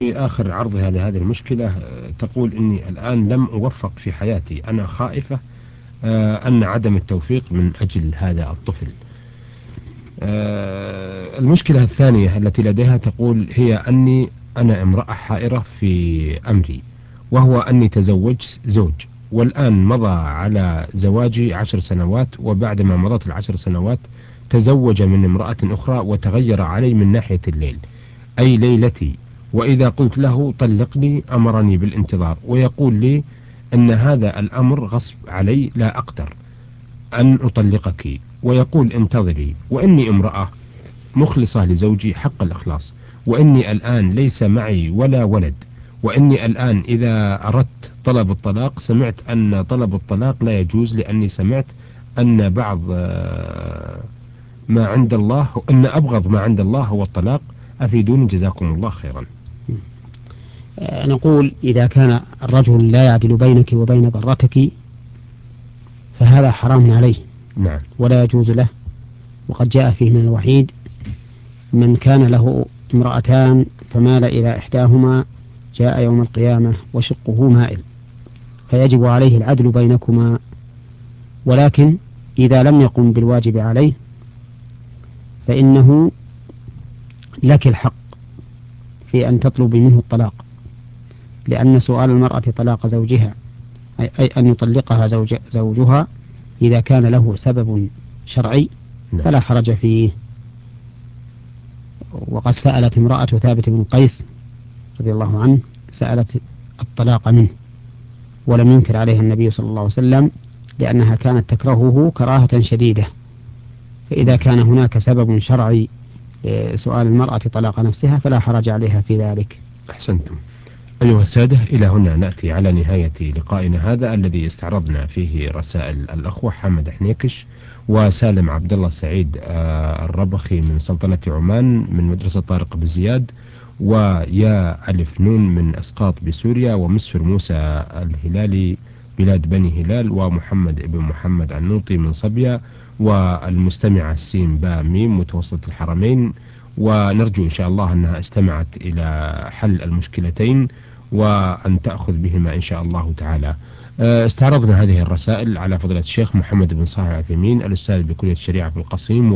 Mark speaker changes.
Speaker 1: في آخر عرضها لهذه المشكلة تقول إني الآن لم أوفق في حياتي، أنا خائفة أن عدم التوفيق من أجل هذا الطفل. المشكلة الثانية التي لديها تقول هي أني أنا امرأة حائرة في أمري، وهو أني تزوجت زوج، والآن مضى على زواجي 10 سنوات، وبعدما مضت ال10 سنوات تزوج من امرأة أخرى وتغير علي من ناحية الليل، أي ليلتي، وإذا قلت له طلقني أمرني بالانتظار، ويقول لي أن هذا الأمر غصب علي، لا أقدر أن أطلقك، ويقول انتظري، وإني امرأة مخلصة لزوجي حق الإخلاص، وإني الآن ليس معي ولا ولد، وإني الآن إذا أردت طلب الطلاق سمعت أن طلب الطلاق لا يجوز، لأني سمعت أن بعض ما عند الله، أن أبغض ما عند الله هو الطلاق، أفيدوني جزاكم الله خيرا.
Speaker 2: نقول إذا كان الرجل لا يعدل بينك وبين ضرتك فهذا حرام عليه
Speaker 1: نعم.
Speaker 2: ولا يجوز له، وقد جاء فيه من الوحيد من كان له امرأتان فمال إلى إحداهما جاء يوم القيامة وشقه مائل، فيجب عليه العدل بينكما، ولكن إذا لم يقم بالواجب عليه فإنه لك الحق في أن تطلب منه الطلاق، لأن سؤال المرأة طلاق زوجها أي أن يطلقها زوجها إذا كان له سبب شرعي
Speaker 1: نعم.
Speaker 2: فلا حرج فيه. وقد سألت امرأة ثابت بن قيس رضي الله عنه، سألت الطلاق منه ولم ينكر عليها النبي صلى الله عليه وسلم، لأنها كانت تكرهه كراهة شديدة. فإذا كان هناك سبب شرعي لسؤال المرأة طلاق نفسها فلا حرج عليها في ذلك.
Speaker 1: أحسنتم. أيها السادة، إلى هنا نأتي على نهاية لقائنا هذا الذي استعرضنا فيه رسائل الأخوة حمد حنيكش وسالم عبد الله سعيد الربخي من سلطنة عمان من مدرسة طارق بن زياد، ويا ألف نون من أسقاط بسوريا، ومسفر موسى الهلالي بلاد بني هلال، ومحمد ابن محمد النوطي من صبيا، والمستمعة سين با ميم متوسط الحرمين. ونرجو إن شاء الله أنها استمعت إلى حل المشكلتين وأن تأخذ بهما إن شاء الله تعالى. استعرضنا هذه الرسائل على فضيلة الشيخ محمد بن صالح العثيمين الأستاذ بكلية الشريعة في القصيم